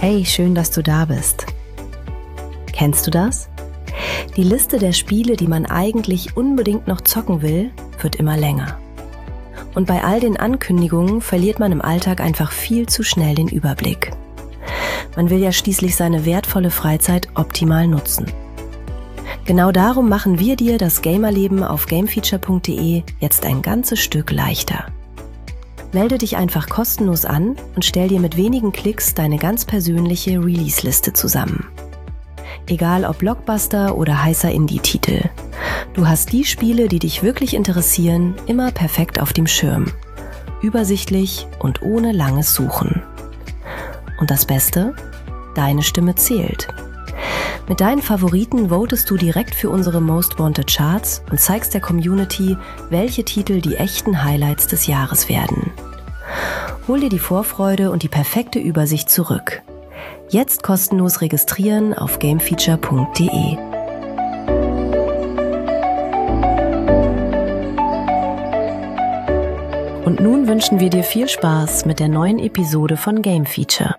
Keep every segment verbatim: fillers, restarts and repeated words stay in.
Hey, schön, dass du da bist. Kennst du das? Die Liste der Spiele, die man eigentlich unbedingt noch zocken will, wird immer länger. Und bei all den Ankündigungen verliert man im Alltag einfach viel zu schnell den Überblick. Man will ja schließlich seine wertvolle Freizeit optimal nutzen. Genau darum machen wir dir das Gamerleben auf gamefeature punkt de jetzt ein ganzes Stück leichter. Melde dich einfach kostenlos an und stell dir mit wenigen Klicks deine ganz persönliche Release-Liste zusammen. Egal ob Blockbuster oder heißer Indie-Titel. Du hast die Spiele, die dich wirklich interessieren, immer perfekt auf dem Schirm. Übersichtlich und ohne langes Suchen. Und das Beste? Deine Stimme zählt. Mit deinen Favoriten votest du direkt für unsere Most Wanted Charts und zeigst der Community, welche Titel die echten Highlights des Jahres werden. Hol dir die Vorfreude und die perfekte Übersicht zurück. Jetzt kostenlos registrieren auf gamefeature punkt de. Und nun wünschen wir dir viel Spaß mit der neuen Episode von Game Feature.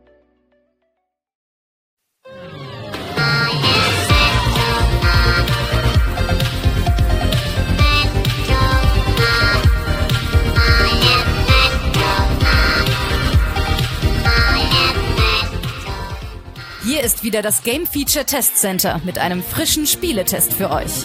Hier ist wieder das Game Feature Test Center mit einem frischen Spieletest für euch.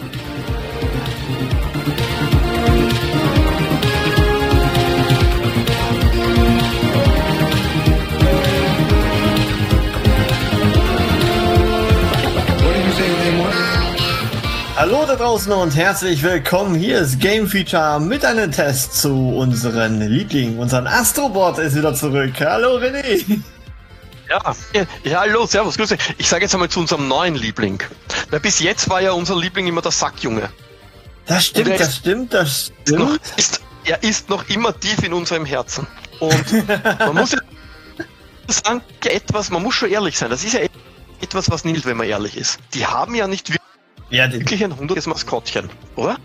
Hallo da draußen und herzlich willkommen. Hier ist Game Feature mit einem Test zu unseren Lieblingen. Unseren Astrobot ist wieder zurück. Hallo René. Ja, ja, hallo, servus, grüß dich. Ich sage jetzt einmal zu unserem neuen Liebling. Weil bis jetzt war ja unser Liebling immer der Sackjunge. Das stimmt, das ist, stimmt, das stimmt. Noch, ist, er ist noch immer tief in unserem Herzen. Und man muss jetzt sagen, etwas, man muss schon ehrlich sein, das ist ja etwas, was nicht, wenn man ehrlich ist. Die haben ja nicht ja, wirklich ein hundertes Maskottchen, oder?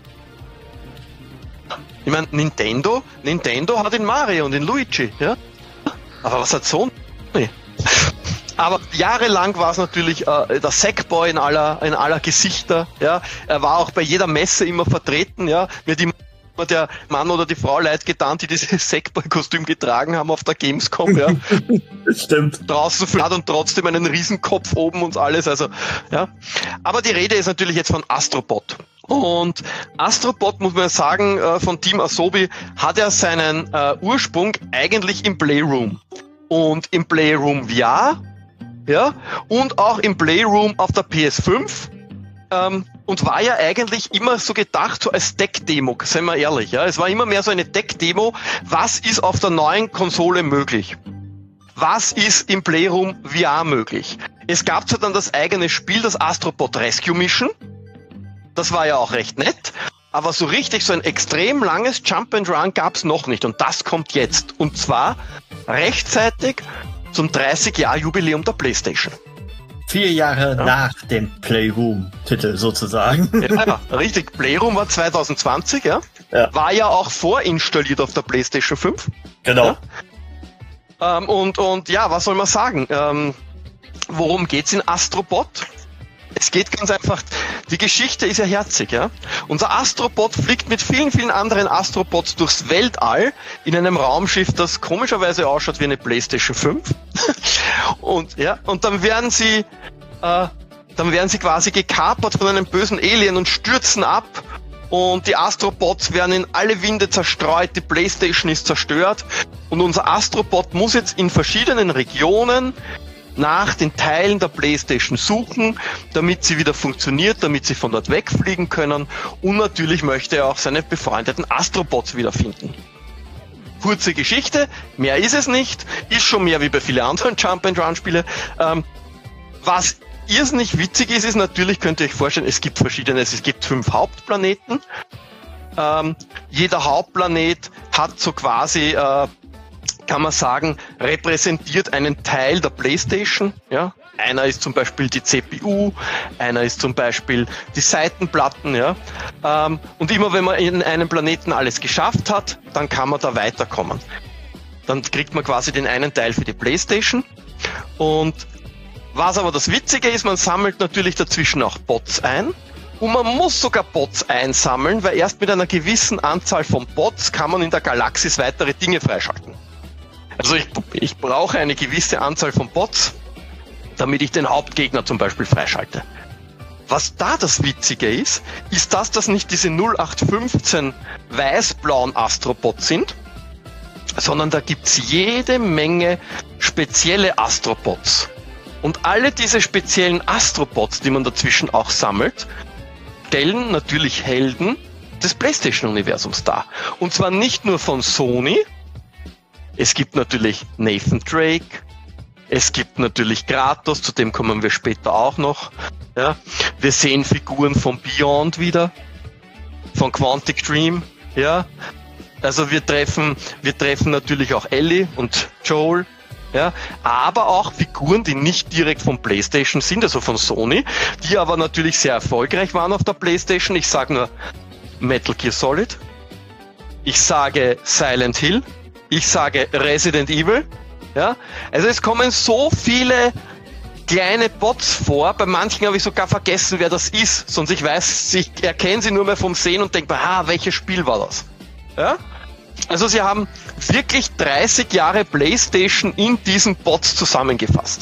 Ich meine, Nintendo, Nintendo hat den Mario und den Luigi, ja? Aber was hat Sony? Aber jahrelang war es natürlich äh, der Sackboy in aller, in aller Gesichter, ja. Er war auch bei jeder Messe immer vertreten, ja. Mir hat immer der Mann oder die Frau leid getan, die dieses Sackboy-Kostüm getragen haben auf der Gamescom, ja. Das stimmt. Draußen flatt und trotzdem einen Riesenkopf oben und alles, also, ja. Aber die Rede ist natürlich jetzt von Astrobot. Und Astrobot, muss man sagen, äh, von Team Asobi hat ja seinen äh, Ursprung eigentlich im Playroom. Und im Playroom V R, ja, und auch im Playroom auf der P S fünf, ähm, und war ja eigentlich immer so gedacht, so als Tech-Demo, seien wir ehrlich, ja, es war immer mehr so eine Tech-Demo, was ist auf der neuen Konsole möglich? Was ist im Playroom V R möglich? Es gab zwar dann das eigene Spiel, das Astrobot Rescue Mission, das war ja auch recht nett, aber so richtig so ein extrem langes Jump and Run gab's noch nicht und das kommt jetzt, und zwar rechtzeitig zum dreißig-Jahr-Jubiläum der PlayStation. Vier Jahre ja. nach dem Playroom-Titel sozusagen. Ja, richtig. Playroom war zwanzig zwanzig, ja? ja. War ja auch vorinstalliert auf der PlayStation fünf. Genau. Ja? Ähm, und, und ja, was soll man sagen? Ähm, worum geht's in Astrobot? Es geht ganz einfach, die Geschichte ist ja herzig, ja. Unser Astrobot fliegt mit vielen, vielen anderen Astrobots durchs Weltall in einem Raumschiff, das komischerweise ausschaut wie eine PlayStation fünf. und, ja, und dann werden sie, äh, dann werden sie quasi gekapert von einem bösen Alien und stürzen ab. Und die Astrobots werden in alle Winde zerstreut, die PlayStation ist zerstört. Und unser Astrobot muss jetzt in verschiedenen Regionen nach den Teilen der PlayStation suchen, damit sie wieder funktioniert, damit sie von dort wegfliegen können, und natürlich möchte er auch seine befreundeten Astrobots wiederfinden. Kurze Geschichte, mehr ist es nicht, ist schon mehr wie bei vielen anderen Jump-and-Run-Spiele. Ähm, was irrsinnig witzig ist, ist natürlich, könnt ihr euch vorstellen, es gibt verschiedene, es gibt fünf Hauptplaneten. Ähm, jeder Hauptplanet hat so quasi äh, kann man sagen, repräsentiert einen Teil der PlayStation. Ja? Einer ist zum Beispiel die C P U, einer ist zum Beispiel die Seitenplatten. Ja? Ähm, und immer wenn man in einem Planeten alles geschafft hat, dann kann man da weiterkommen. Dann kriegt man quasi den einen Teil für die PlayStation Und was aber das Witzige ist, man sammelt natürlich dazwischen auch Bots ein. Und man muss sogar Bots einsammeln, weil erst mit einer gewissen Anzahl von Bots kann man in der Galaxis weitere Dinge freischalten. Also ich, ich brauche eine gewisse Anzahl von Bots, damit ich den Hauptgegner zum Beispiel freischalte. Was da das Witzige ist, ist, dass das nicht diese null acht fünfzehn weiß-blauen Astrobots sind, sondern da gibt's jede Menge spezielle Astrobots. Und alle diese speziellen Astrobots, die man dazwischen auch sammelt, stellen natürlich Helden des PlayStation-Universums dar. Und zwar nicht nur von Sony. Es gibt natürlich Nathan Drake, es gibt natürlich Kratos, zu dem kommen wir später auch noch. Ja, wir sehen Figuren von Beyond wieder, von Quantic Dream. Ja, also wir treffen, wir treffen natürlich auch Ellie und Joel. Ja, aber auch Figuren, die nicht direkt von PlayStation sind, also von Sony, die aber natürlich sehr erfolgreich waren auf der PlayStation. Ich sage nur Metal Gear Solid, ich sage Silent Hill, ich sage Resident Evil. Ja, also es kommen so viele kleine Bots vor, bei manchen habe ich sogar vergessen, wer das ist, sonst ich weiß, ich erkenne sie nur mehr vom Sehen und denke mir, ah, welches Spiel war das? Ja? Also sie haben wirklich dreißig Jahre PlayStation in diesen Bots zusammengefasst.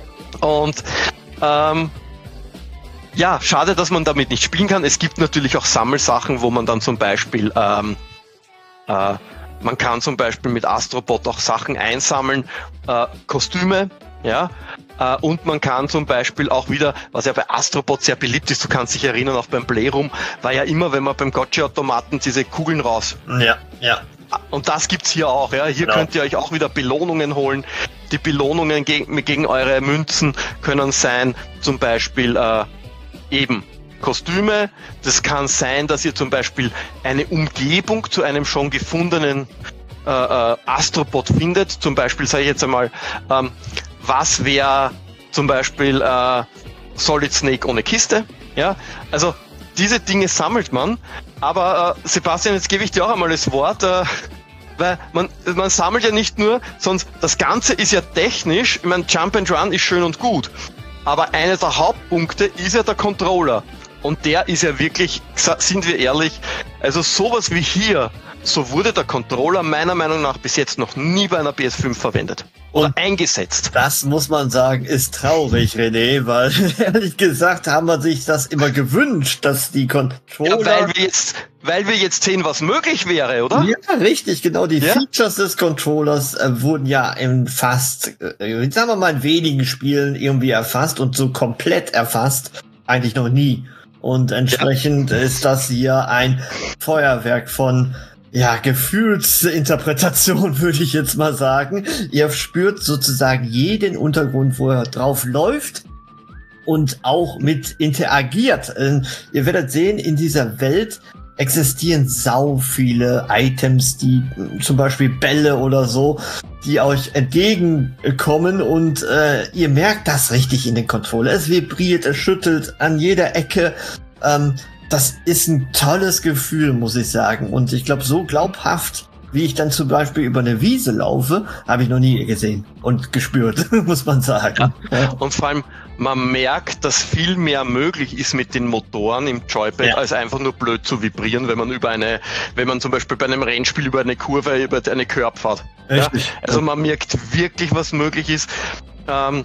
Und ähm, ja, schade, dass man damit nicht spielen kann. Es gibt natürlich auch Sammelsachen, wo man dann zum Beispiel ähm, äh, man kann zum Beispiel mit Astrobot auch Sachen einsammeln, äh, Kostüme, ja, äh, und man kann zum Beispiel auch wieder, was ja bei Astrobot sehr beliebt ist, du kannst dich erinnern, auch beim Playroom, war ja immer, wenn man beim Gotcha-Automaten diese Kugeln raus. Ja, ja. Und das gibt's hier auch, ja. Hier genau. Könnt ihr euch auch wieder Belohnungen holen. Die Belohnungen gegen, gegen eure Münzen können sein, zum Beispiel äh, eben Kostüme. Das kann sein, dass ihr zum Beispiel eine Umgebung zu einem schon gefundenen äh, äh, Astrobot findet. Zum Beispiel sage ich jetzt einmal, ähm, was wäre zum Beispiel äh, Solid Snake ohne Kiste? Ja, also diese Dinge sammelt man. Aber äh, Sebastian, jetzt gebe ich dir auch einmal das Wort, äh, weil man, man sammelt ja nicht nur, sonst das Ganze ist ja technisch, ich meine, Jump and Run ist schön und gut, aber einer der Hauptpunkte ist ja der Controller. Und der ist ja wirklich, sind wir ehrlich, also sowas wie hier, so wurde der Controller meiner Meinung nach bis jetzt noch nie bei einer P S fünf verwendet. Oder und eingesetzt. Das muss man sagen, ist traurig, René, weil ehrlich gesagt haben wir sich das immer gewünscht, dass die Controller... Ja, weil wir jetzt, weil wir jetzt sehen, was möglich wäre, oder? Ja, richtig, genau. Die ja? Features des Controllers äh, wurden ja in fast, äh, sagen wir mal, in wenigen Spielen irgendwie erfasst und so komplett erfasst eigentlich noch nie. Und entsprechend ja. ist das hier ein Feuerwerk von, ja, Gefühlsinterpretation, würde ich jetzt mal sagen. Ihr spürt sozusagen jeden Untergrund, wo er drauf läuft und auch mit interagiert. Ähm, ihr werdet sehen, in dieser Welt existieren sau viele Items, die zum Beispiel Bälle oder so, die euch entgegenkommen und äh, ihr merkt das richtig in den Controller. Es vibriert, es schüttelt an jeder Ecke. Ähm, das ist ein tolles Gefühl, muss ich sagen. Und ich glaube, so glaubhaft, wie ich dann zum Beispiel über eine Wiese laufe, habe ich noch nie gesehen und gespürt, muss man sagen. Ja. Und vor allem, man merkt, dass viel mehr möglich ist mit den Motoren im Joypad, ja. als einfach nur blöd zu vibrieren, wenn man über eine, wenn man zum Beispiel bei einem Rennspiel über eine Kurve, über eine Curb fährt. Ja? Also man merkt wirklich, was möglich ist. Ähm,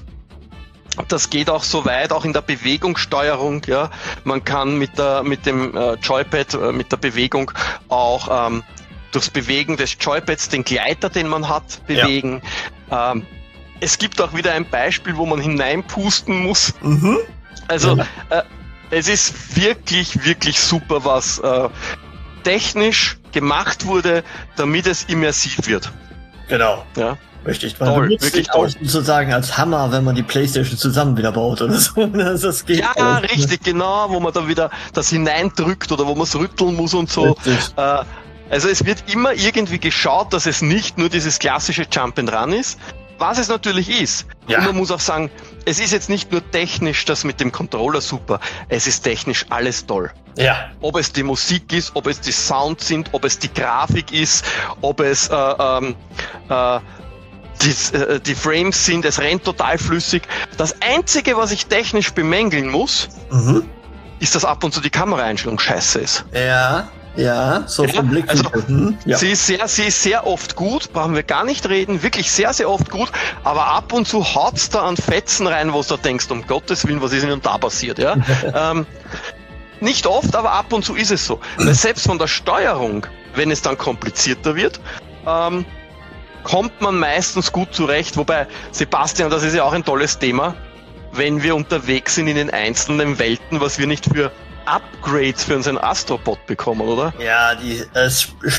Das geht auch so weit, auch in der Bewegungssteuerung. Ja, man kann mit der mit dem äh, Joypad, äh, mit der Bewegung auch ähm, durchs Bewegen des Joypads den Gleiter, den man hat, bewegen. Ja. Ähm, es gibt auch wieder ein Beispiel, wo man hineinpusten muss. Mhm. Also ja. äh, es ist wirklich, wirklich super, was äh, technisch gemacht wurde, damit es immersiv wird. Genau. Ja. Richtig, man toll, benutzt sich auch sozusagen als Hammer, wenn man die PlayStation zusammen wieder baut oder so. Das geht ja, alles. Richtig, genau, wo man dann wieder das hineindrückt oder wo man es rütteln muss und so. Äh, also es wird immer irgendwie geschaut, dass es nicht nur dieses klassische Jump and Run ist, was es natürlich ist. Ja. Und man muss auch sagen, es ist jetzt nicht nur technisch das mit dem Controller super, es ist technisch alles toll. Ja. Ob es die Musik ist, ob es die Sounds sind, ob es die Grafik ist, ob es äh, ähm, äh, die, äh, die Frames sind, es rennt total flüssig. Das Einzige, was ich technisch bemängeln muss, mhm. ist, dass ab und zu die Kameraeinstellung scheiße ist. Ja, ja, so ja, vom Blick. Also, mhm. ja. sie, ist sehr, sie ist sehr oft gut, brauchen wir gar nicht reden, wirklich sehr, sehr oft gut, aber ab und zu haut's da an Fetzen rein, wo du da denkst, um Gottes Willen, was ist denn da passiert, ja? ähm, nicht oft, aber ab und zu ist es so. Weil selbst von der Steuerung, wenn es dann komplizierter wird, ähm, kommt man meistens gut zurecht, wobei, Sebastian, das ist ja auch ein tolles Thema, wenn wir unterwegs sind in den einzelnen Welten, was wir nicht für Upgrades für unseren Astrobot bekommen, oder? Ja, die äh,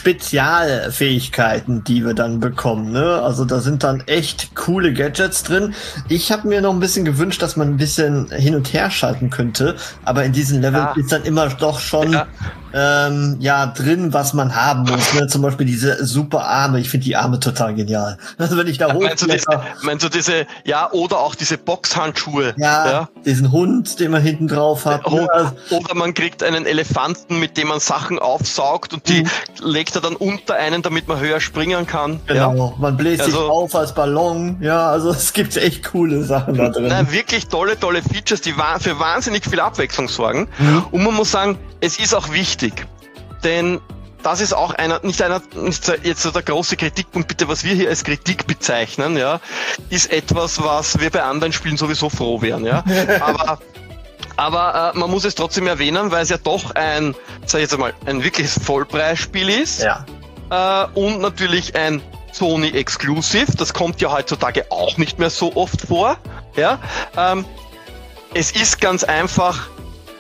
Spezialfähigkeiten, die wir dann bekommen, ne? Also da sind dann echt coole Gadgets drin. Ich habe mir noch ein bisschen gewünscht, dass man ein bisschen hin und her schalten könnte, aber in diesen Leveln ja. ist dann immer doch schon ja. Ähm, ja drin, was man haben muss. Ne? Zum Beispiel diese super Arme. Ich finde die Arme total genial. Also wenn ich da hoch meinst, du diese, meinst du diese, ja, oder auch diese Boxhandschuhe? Ja, ja, diesen Hund, den man hinten drauf hat. Oder, oder man kriegt einen Elefanten, mit dem man Sachen aufsaugt und die mhm. legt er dann unter einen, damit man höher springen kann. Genau, ja. man bläst also, sich auf als Ballon. Ja, also es gibt echt coole Sachen da drin. Nein, wirklich tolle, tolle Features, die für wahnsinnig viel Abwechslung sorgen. Mhm. Und man muss sagen, es ist auch wichtig, denn das ist auch einer, nicht einer, nicht jetzt so der große Kritikpunkt, bitte, was wir hier als Kritik bezeichnen, ja, ist etwas, was wir bei anderen Spielen sowieso froh wären, ja. Aber, aber äh, man muss es trotzdem erwähnen, weil es ja doch ein, sag ich jetzt einmal, ein wirkliches Vollpreisspiel ist. Ja. Äh, und natürlich ein Sony Exclusive, das kommt ja heutzutage auch nicht mehr so oft vor, ja. Ähm, es ist ganz einfach,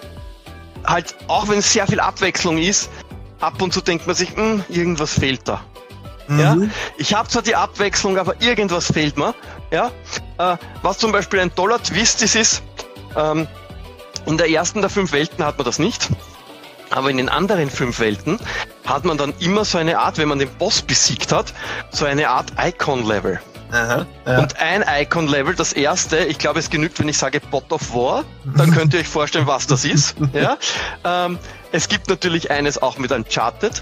halt, auch wenn es sehr viel Abwechslung ist, ab und zu denkt man sich, mh, irgendwas fehlt da. Mhm. Ja? Ich habe zwar die Abwechslung, aber irgendwas fehlt mir. Ja? Äh, was zum Beispiel ein toller Twist ist, ist, ähm, in der ersten der fünf Welten hat man das nicht, aber in den anderen fünf Welten hat man dann immer so eine Art, wenn man den Boss besiegt hat, so eine Art Icon-Level. Aha, ja. Und ein Icon-Level, das erste, ich glaube, es genügt, wenn ich sage Pot of War, dann könnt ihr euch vorstellen, was das ist. Ja? Ähm, es gibt natürlich eines auch mit Uncharted,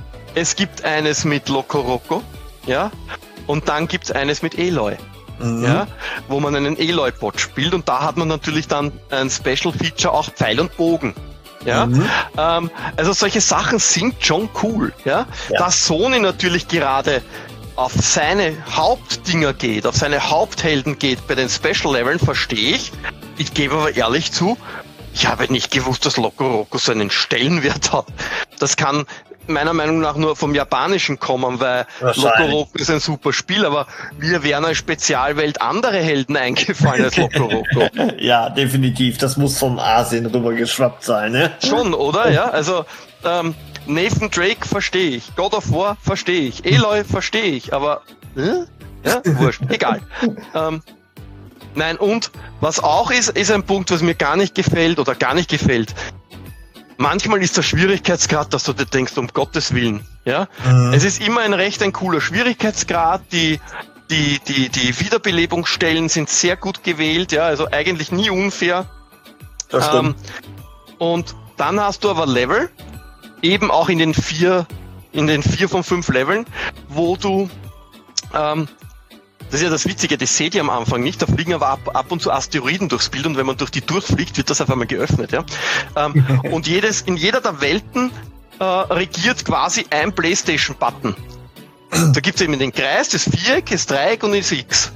es gibt eines mit Loco Roco, ja? Und dann gibt es eines mit Aloy, mhm. ja? Wo man einen Aloy-Bot spielt und da hat man natürlich dann ein Special-Feature, auch Pfeil und Bogen. Ja, mhm. ähm, also solche Sachen sind schon cool, ja? Ja. Dass Sony natürlich gerade auf seine Hauptdinger geht, auf seine Haupthelden geht bei den Special-Leveln, verstehe ich. Ich gebe aber ehrlich zu, ich habe nicht gewusst, dass Loco Roco so einen Stellenwert hat. Das kann meiner Meinung nach nur vom Japanischen kommen, weil Loco Roco ist ein super Spiel, aber mir wären als Spezialwelt andere Helden eingefallen als Loco Roco. Ja, definitiv. Das muss vom Asien rüber geschwappt sein, ne? Schon, oder? Ja, also ähm, Nathan Drake verstehe ich, God of War verstehe ich, Aloy verstehe ich, aber äh? ja, wurscht, egal. Ähm, nein, und was auch ist, ist ein Punkt, was mir gar nicht gefällt oder gar nicht gefällt. Manchmal ist der Schwierigkeitsgrad, dass du dir denkst, um Gottes Willen, ja. Mhm. Es ist immer ein recht ein cooler Schwierigkeitsgrad, die die die die Wiederbelebungsstellen sind sehr gut gewählt, ja, also eigentlich nie unfair. Das stimmt. Ähm, und dann hast du aber Level, eben auch in den vier, in den vier von fünf Leveln, wo du, ähm, das ist ja das Witzige, das seht ihr am Anfang nicht, da fliegen aber ab, ab und zu Asteroiden durchs Bild und wenn man durch die durchfliegt, wird das auf einmal geöffnet, ja. Ähm, und jedes, in jeder der Welten äh, regiert quasi ein PlayStation-Button. Da gibt es eben den Kreis, das Viereck, das Dreieck und das X.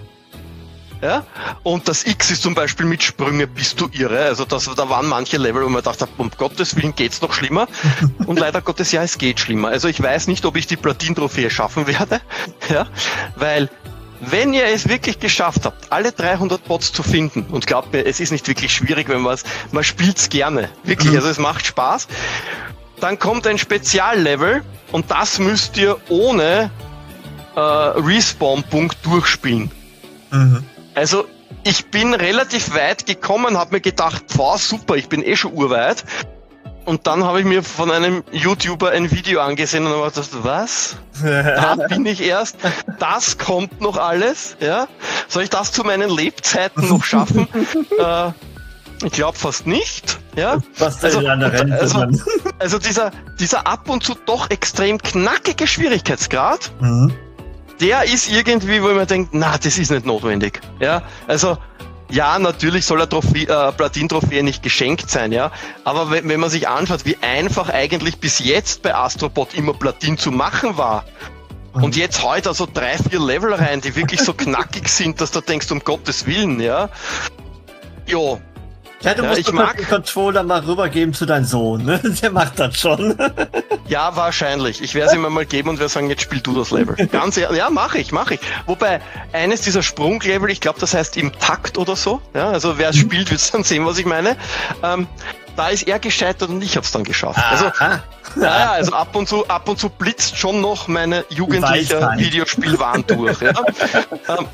Ja? Und das X ist zum Beispiel mit Sprünge, bist du irre. Also das, da waren manche Level, wo man dachte, um Gottes Willen geht's noch schlimmer. Und leider Gottes, ja, es geht schlimmer. Also ich weiß nicht, ob ich die Platin-Trophäe schaffen werde. Ja? Weil, wenn ihr es wirklich geschafft habt, alle dreihundert Bots zu finden, und glaubt mir, es ist nicht wirklich schwierig, wenn man es, man spielt's gerne. Wirklich, also es macht Spaß. Dann kommt ein Speziallevel und das müsst ihr ohne äh, Respawn-Punkt durchspielen. Mhm. Also ich bin relativ weit gekommen, habe mir gedacht, boah, super, ich bin eh schon urweit. Und dann habe ich mir von einem YouTuber ein Video angesehen und habe gedacht, was? Da bin ich erst. Das kommt noch alles, ja? Soll ich das zu meinen Lebzeiten noch schaffen? äh, ich glaube fast nicht, ja? Was also, an der Rente, also, also dieser, dieser ab und zu doch extrem knackige Schwierigkeitsgrad, mhm. der ist irgendwie, wo man denkt, na, das ist nicht notwendig. Ja, also, ja, natürlich soll eine Trophäe, äh, Platin-Trophäe nicht geschenkt sein, ja. Aber wenn, wenn man sich anschaut, wie einfach eigentlich bis jetzt bei Astrobot immer Platin zu machen war, und jetzt heute also drei, vier Level rein, die wirklich so knackig sind, dass du denkst, um Gottes Willen, ja. Jo. Ja, du Ja, musst ich doch mag- den Controller mal rübergeben zu deinem Sohn, ne? Der macht das schon. Ja, wahrscheinlich. Ich werde es ihm mal geben und werde sagen, jetzt spiel du das Level. Ganz ehrlich, ja, mache ich, mache ich. Wobei, eines dieser Sprunglevel, ich glaube, das heißt im Takt oder so, ja, also wer es spielt, wird dann sehen, was ich meine. Ähm, da ist er gescheitert und ich habe es dann geschafft. Also, Aha. ja, ja, also ab und zu, ab und zu blitzt schon noch meine jugendliche Weisheit. Videospielwahn durch. Ja. ähm,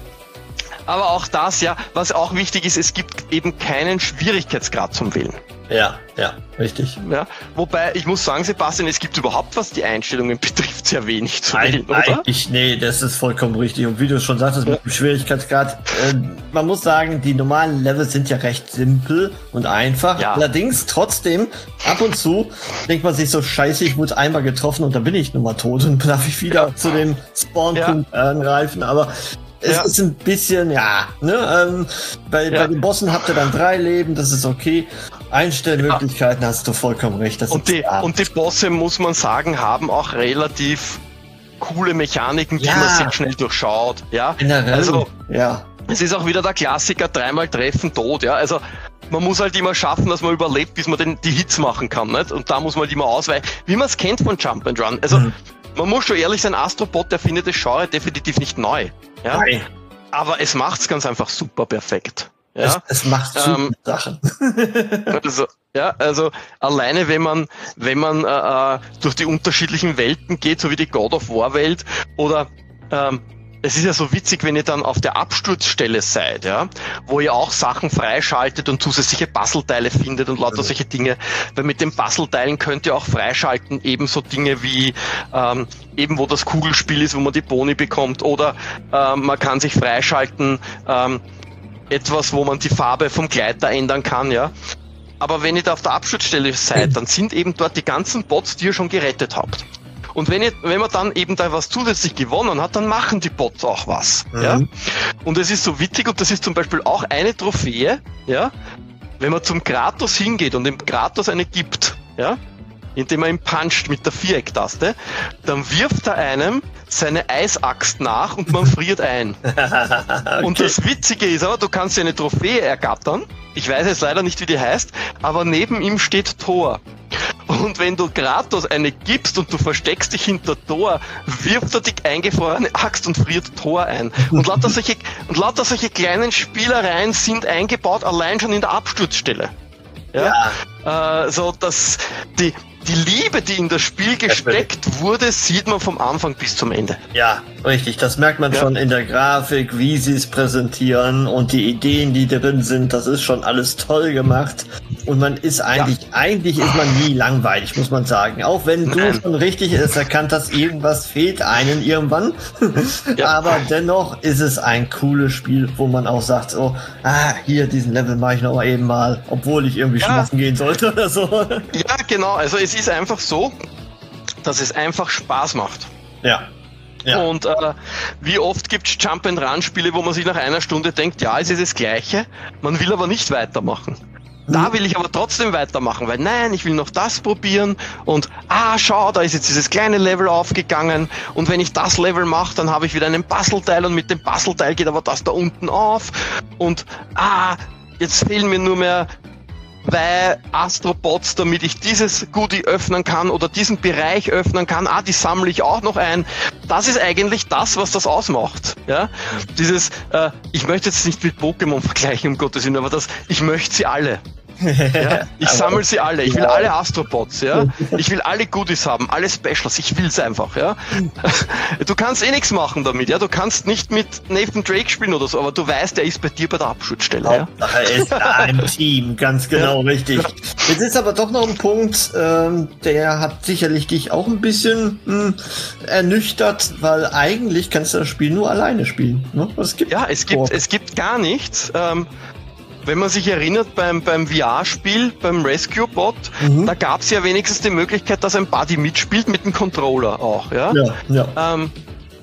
aber auch das, ja, was auch wichtig ist, es gibt eben keinen Schwierigkeitsgrad zum Wählen. Ja, ja, richtig. Ja, wobei, ich muss sagen, Sebastian, es gibt überhaupt, was die Einstellungen betrifft, sehr wenig zu Nein, wählen, oder? eigentlich, nee, das ist vollkommen richtig. Und wie du schon sagtest, mit dem Schwierigkeitsgrad, äh, man muss sagen, die normalen Level sind ja recht simpel und einfach. Ja. Allerdings, trotzdem, ab und zu denkt man sich so, scheiße, ich wurde einmal getroffen und dann bin ich nun mal tot und darf ich wieder zu dem Spawnpunkt angreifen. Aber es Ja. ist ein bisschen, ja, ne, ähm, bei, Ja. bei den Bossen habt ihr dann drei Leben, das ist okay. Einstellmöglichkeiten hast du vollkommen recht. Das Und ist die, ja. und die Bosse, muss man sagen, haben auch relativ coole Mechaniken, die Ja. man sehr schnell durchschaut. Ja, generell, also ja. es ist auch wieder der Klassiker, dreimal treffen, tot. Ja, also man muss halt immer schaffen, dass man überlebt, bis man den, die Hits machen kann. Nicht? Und da muss man halt immer ausweichen, wie man es kennt von Jump and Run. Also Mhm. man muss schon ehrlich sein, Astrobot, der findet das Genre definitiv nicht neu. Ja? Nein. Aber es macht's ganz einfach super perfekt. Ja? Es, es macht super Ähm, Sachen. Also, ja, also alleine wenn man, wenn man äh, äh, durch die unterschiedlichen Welten geht, so wie die God of War Welt, oder ähm, es ist ja so witzig, wenn ihr dann auf der Absturzstelle seid, ja, wo ihr auch Sachen freischaltet und zusätzliche Puzzleteile findet und lauter solche Dinge, weil mit den Puzzleteilen könnt ihr auch freischalten, ebenso Dinge wie ähm, eben wo das Kugelspiel ist, wo man die Boni bekommt, oder ähm, man kann sich freischalten, ähm, etwas, wo man die Farbe vom Gleiter ändern kann, ja. Aber wenn ihr da auf der Absturzstelle seid, dann sind eben dort die ganzen Bots, die ihr schon gerettet habt. Und wenn ihr, wenn man dann eben da was zusätzlich gewonnen hat, dann machen die Bots auch was, Mhm. ja. Und es ist so witzig, und das ist zum Beispiel auch eine Trophäe, ja. Wenn man zum Kratos hingeht und dem Kratos eine gibt, ja, indem er ihn puncht mit der Vierecktaste, dann wirft er einem seine Eisaxt nach und man friert ein. okay. Und das Witzige ist aber, du kannst dir eine Trophäe ergattern. Ich weiß jetzt leider nicht, wie die heißt, aber neben ihm steht Thor. Und wenn du Kratos eine gibst und du versteckst dich hinter Thor, wirft er die eingefrorene Axt und friert Thor ein. Und lauter solche, und lauter solche kleinen Spielereien sind eingebaut, allein schon in der Absturzstelle. Ja, ja. Äh, so dass die, die Liebe, die in das Spiel gesteckt wurde, sieht man vom Anfang bis zum Ende. Ja, richtig. Das merkt man Ja. schon in der Grafik, wie sie es präsentieren und die Ideen, die drin sind. Das ist schon alles toll gemacht. Und man ist eigentlich, ja. eigentlich ist man nie langweilig, muss man sagen. Auch wenn du Nein. schon richtig ist, erkannt hast, irgendwas fehlt einem irgendwann. Ja. Aber dennoch ist es ein cooles Spiel, wo man auch sagt, so, ah, hier, diesen Level mache ich noch mal eben mal, obwohl ich irgendwie Ja. schlafen gehen sollte oder so. Ja, genau. Also es ist einfach so, dass es einfach Spaß macht. Ja. Ja. Und äh, wie oft gibt es Jump-and-Run-Spiele, wo man sich nach einer Stunde denkt, ja, es ist das Gleiche, man will aber nicht weitermachen. Da will ich aber trotzdem weitermachen, weil nein, ich will noch das probieren und ah, schau, da ist jetzt dieses kleine Level aufgegangen und wenn ich das Level mache, dann habe ich wieder einen Puzzleteil und mit dem Puzzleteil geht aber das da unten auf und ah, jetzt fehlen mir nur mehr zwei Astrobots, damit ich dieses Goodie öffnen kann oder diesen Bereich öffnen kann. Ah, die sammle ich auch noch ein. Das ist eigentlich das, was das ausmacht. Ja, dieses, äh, ich möchte jetzt nicht mit Pokémon vergleichen, um Gottes Willen, aber das, ich möchte sie alle. Ja, ich sammle sie alle. Ich will alle Astrobots, ja. Ich will alle Goodies haben, alle Specials. Ich will's einfach, ja. Du kannst eh nichts machen damit, ja. Du kannst nicht mit Nathan Drake spielen oder so, aber du weißt, er ist bei dir bei der Abschutzstelle, ja. Er ist da im Team, ganz genau, ja. Richtig. Jetzt ist aber doch noch ein Punkt, ähm, der hat sicherlich dich auch ein bisschen mh, ernüchtert, weil eigentlich kannst du das Spiel nur alleine spielen. Ne? Es gibt ja, es gibt, es gibt gar nichts. Ähm, Wenn man sich erinnert, beim, beim V R-Spiel, beim Rescue-Bot, mhm. da gab es ja wenigstens die Möglichkeit, dass ein Buddy mitspielt mit dem Controller auch, ja? Ja, ja. Ähm,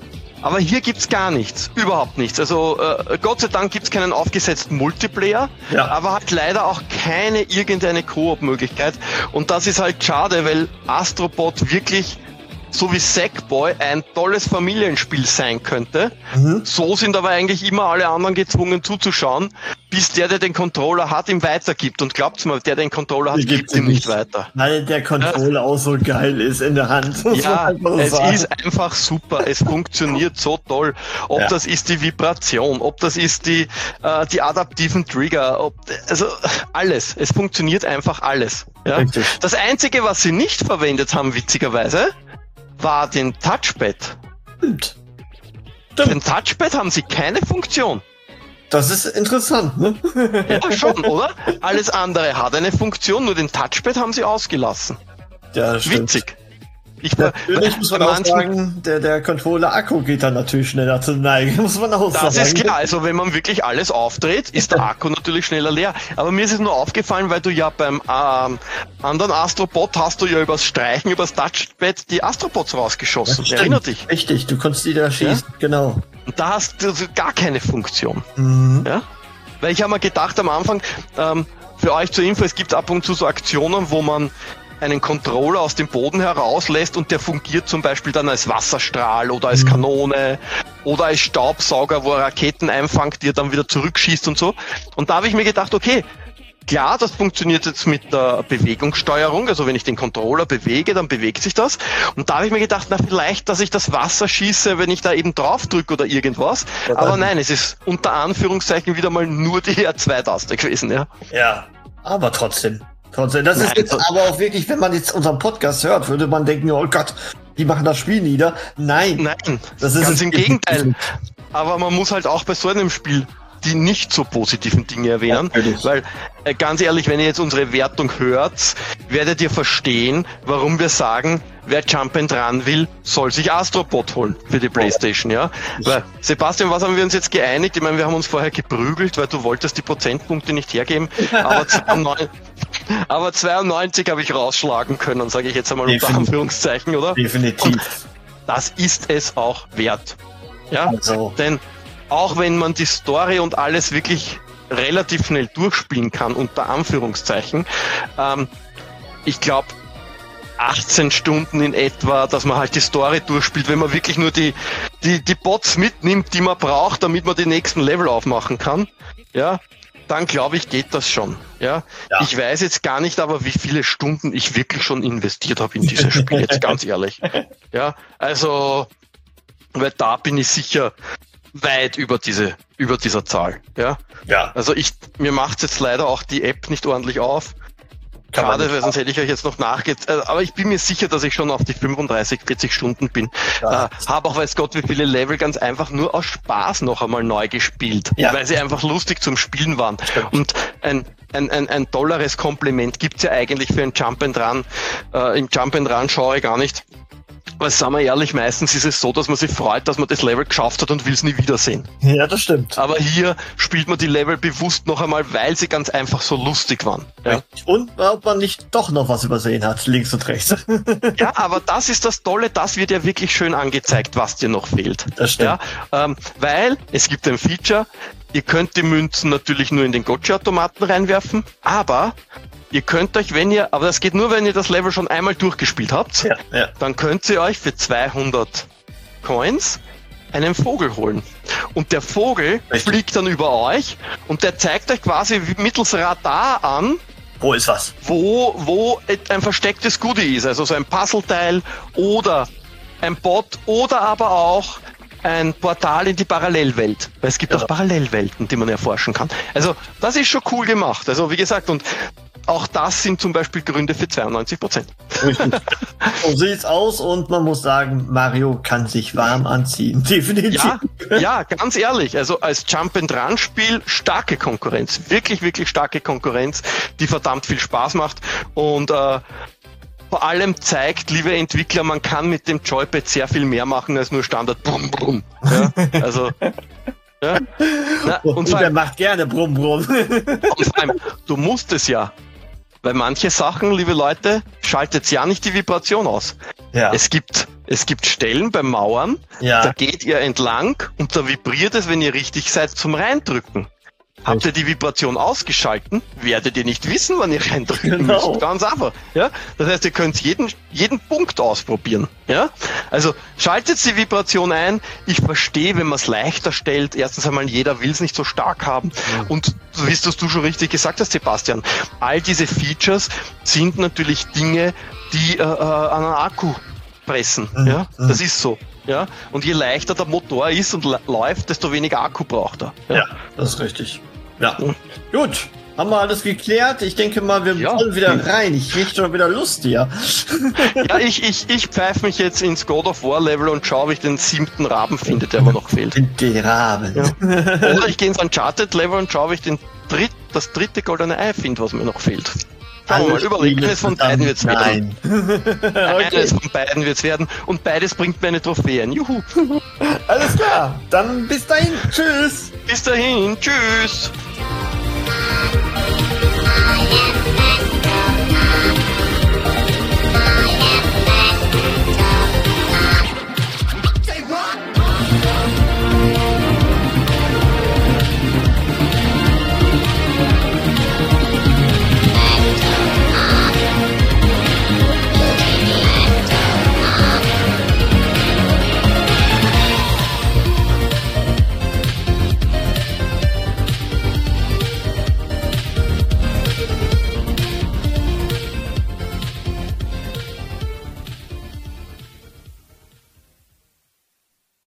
Aber hier gibt's gar nichts, überhaupt nichts. Also äh, Gott sei Dank gibt's keinen aufgesetzten Multiplayer, Ja. aber halt leider auch keine irgendeine Koop-Möglichkeit. Und das ist halt schade, weil Astrobot wirklich, so wie Sackboy, ein tolles Familienspiel sein könnte. Mhm. So sind aber eigentlich immer alle anderen gezwungen zuzuschauen, bis der, der den Controller hat, ihm weitergibt. Und glaubt's mal, der, der den Controller hat, Die gibt gibt's ihm nicht nicht. weiter. Weil der Controller auch so geil ist in der Hand. muss Ja, man einfach so es sagen. ist einfach super. Es funktioniert so toll. Ob Ja. das ist die Vibration, ob das ist die, äh, die adaptiven Trigger, ob, also alles. Es funktioniert einfach alles. Ja? Richtig. Das Einzige, was sie nicht verwendet haben, witzigerweise, war den Touchpad. Stimmt. Für Stimmt. den Touchpad haben sie keine Funktion. Das ist interessant, ne? Ja, schon, oder? Alles andere hat eine Funktion, nur den Touchpad haben sie ausgelassen. Ja, stimmt. Witzig. Ich war, Natürlich muss man bei auch manchen- sagen, der, der Controller-Akku geht dann natürlich schneller zur Neige, muss man auch sagen. Das ist klar, also wenn man wirklich alles aufdreht, ist der Akku natürlich schneller leer. Aber mir ist es nur aufgefallen, weil du ja beim ähm, anderen Astrobot hast du ja übers Streichen, übers Touchpad die Astrobots rausgeschossen. Stimmt. Erinner dich. Richtig, du konntest die da schießen, genau. Und da hast du gar keine Funktion. Mhm. Ja? Weil ich habe mir gedacht am Anfang, ähm, für euch zur Info, es gibt ab und zu so Aktionen, wo man einen Controller aus dem Boden herauslässt und der fungiert zum Beispiel dann als Wasserstrahl oder als Kanone oder als Staubsauger, wo er Raketen einfangt, die er dann wieder zurückschießt und so. Und da habe ich mir gedacht, okay, klar, das funktioniert jetzt mit der Bewegungssteuerung, also wenn ich den Controller bewege, dann bewegt sich das. Und da habe ich mir gedacht, na vielleicht, dass ich das Wasser schieße, wenn ich da eben drauf drücke oder irgendwas. Ja, Aber dann- nein, es ist unter Anführungszeichen wieder mal nur die R zwei Taste gewesen, ja. Ja, aber trotzdem. Trotzdem. Das ist Nein, jetzt also- aber auch wirklich, wenn man jetzt unseren Podcast hört, würde man denken, oh Gott, die machen das Spiel nieder. Nein. Nein, Das ist ganz es im eben Gegenteil. nicht. Aber man muss halt auch bei so einem Spiel die nicht so positiven Dinge erwähnen, Natürlich. weil äh, ganz ehrlich, wenn ihr jetzt unsere Wertung hört, werdet ihr verstehen, warum wir sagen, wer Jump and Run will, soll sich Astrobot holen für die PlayStation, ja? Weil, Sebastian, was haben wir uns jetzt geeinigt? Ich meine, wir haben uns vorher geprügelt, weil du wolltest die Prozentpunkte nicht hergeben, aber zweiundneunzig, aber zweiundneunzig habe ich rausschlagen können, sage ich jetzt einmal unter Definitiv. Anführungszeichen, oder? Definitiv. Das ist es auch wert. Ja, Also. denn auch wenn man die Story und alles wirklich relativ schnell durchspielen kann, unter Anführungszeichen, ähm, ich glaube achtzehn Stunden in etwa, dass man halt die Story durchspielt, wenn man wirklich nur die, die, die Bots mitnimmt, die man braucht, damit man die nächsten Level aufmachen kann, ja, dann glaube ich, geht das schon. Ja? Ja. Ich weiß jetzt gar nicht, aber wie viele Stunden ich wirklich schon investiert habe in dieses Spiel, jetzt ganz ehrlich. Ja, also, weil da bin ich sicher weit über diese, über dieser Zahl. Ja, Ja, also ich, mir macht jetzt leider auch die App nicht ordentlich auf. kann man Schade, nicht weil sonst hätte ich euch jetzt noch nachge... äh, Aber ich bin mir sicher, dass ich schon auf die fünfunddreißig, vierzig Stunden bin. Ja. Äh, habe auch, weiß Gott, wie viele Level ganz einfach nur aus Spaß noch einmal neu gespielt. Ja. Weil sie einfach lustig zum Spielen waren. Stimmt. Und ein, ein, ein, ein tolleres Kompliment gibt's ja eigentlich für ein Jump and Run. Äh, Im Jump and Run schaue ich gar nicht. Weil, sagen wir ehrlich, meistens ist es so, dass man sich freut, dass man das Level geschafft hat und will es nie wiedersehen. Ja, das stimmt. Aber hier spielt man die Level bewusst noch einmal, weil sie ganz einfach so lustig waren. Ja, Und ob man nicht doch noch was übersehen hat, links und rechts. ja, aber das ist das Tolle, das wird ja wirklich schön angezeigt, was dir noch fehlt. Das stimmt. Ja, ähm, weil es gibt ein Feature, ihr könnt die Münzen natürlich nur in den Gotcha-Automaten reinwerfen, aber ihr könnt euch, wenn ihr, aber das geht nur, wenn ihr das Level schon einmal durchgespielt habt, Ja, ja. dann könnt ihr euch für zweihundert Coins einen Vogel holen. Und der Vogel Richtig. fliegt dann über euch und der zeigt euch quasi mittels Radar an, Wo ist was? wo, wo ein verstecktes Goodie ist, also so ein Puzzleteil oder ein Bot oder aber auch ein Portal in die Parallelwelt. Weil es gibt Ja. auch Parallelwelten, die man erforschen kann. Also das ist schon cool gemacht. Also wie gesagt, und auch das sind zum Beispiel Gründe für zweiundneunzig Prozent. Richtig. So sieht's aus und man muss sagen, Mario kann sich warm anziehen. Definitiv. Ja, ja, ganz ehrlich, also als Jump-and-Run-Spiel starke Konkurrenz, wirklich, wirklich starke Konkurrenz, die verdammt viel Spaß macht und äh, vor allem zeigt, liebe Entwickler, man kann mit dem Joypad sehr viel mehr machen als nur Standard Brumm Brumm. Ja, also ja. Na, Und, und, vor er allem, macht gerne Brumm Brumm. und vor allem, du musst es ja. Weil manche Sachen, liebe Leute, schaltet ja nicht die Vibration aus. Ja. Es gibt Es gibt Stellen bei Mauern, Ja. da geht ihr entlang und da vibriert es, wenn ihr richtig seid, zum Reindrücken. Habt ihr die Vibration ausgeschalten, werdet ihr nicht wissen, wann ihr reindrücken Genau. müsst. Ganz einfach. Ja? Das heißt, ihr könnt jeden, jeden Punkt ausprobieren. Ja? Also schaltet die Vibration ein. Ich verstehe, wenn man es leichter stellt. Erstens einmal, jeder will es nicht so stark haben. Mhm. Und wie es du schon richtig gesagt hast, Sebastian, all diese Features sind natürlich Dinge, die äh, äh, an einen Akku pressen. Mhm. Ja? Mhm. Das ist so. Ja? Und je leichter der Motor ist und la- läuft, desto weniger Akku braucht er. Ja, das ist richtig. Ja. Mhm. Gut. Haben wir alles geklärt? Ich denke mal, wir Ja. wollen wieder rein. Ich krieg schon wieder Lust hier. Ja, ich, ich, ich pfeife mich jetzt ins God of War Level und schaue, ob ich den siebten Raben finde, der mir noch fehlt. Die Raben. Ja. Oder ich gehe ins Uncharted Level und schaue, ob ich den dritt, das dritte goldene Ei finde, was mir noch fehlt. Schauen wir mal, überlegen, eines von beiden wird's werden. Nein. Eines Okay. von beiden wird's werden und beides bringt mir eine Trophäe. Juhu. Alles klar. Dann bis dahin. Tschüss. Bis dahin, tschüss.